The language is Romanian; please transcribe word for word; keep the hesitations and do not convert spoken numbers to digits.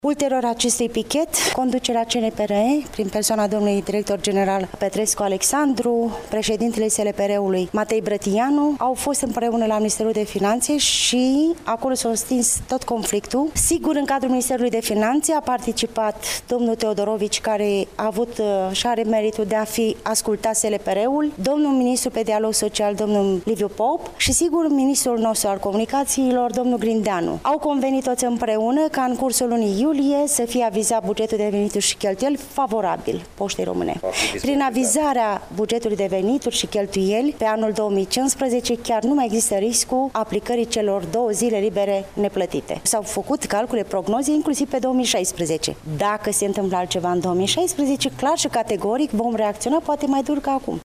Ulterior acestui pichet, conducerea C N P R, prin persoana domnului director general Petrescu Alexandru, președintele S L P R-ului Matei Brătianu, au fost împreună la Ministerul de Finanțe și acolo s-a stins tot conflictul. Sigur, în cadrul Ministerului de Finanțe a participat domnul Teodorovici, care a avut și are meritul de a fi ascultat S L P R-ul, domnul ministru pe dialog social, domnul Liviu Pop și, sigur, ministrul nostru al comunicațiilor, domnul Grindeanu. Au convenit toți împreună ca în cursul lunii iulie să fie avizat bugetul de venituri și cheltuieli favorabil Poștei Române. Prin avizarea bugetului de venituri și cheltuieli pe anul două mii cincisprezece chiar nu mai există riscul aplicării celor două zile libere neplătite. S-au făcut calcule, prognoze, inclusiv pe două mii șaisprezece. Dacă se întâmplă altceva în două mii șaisprezece, clar și categoric vom reacționa poate mai dur ca acum.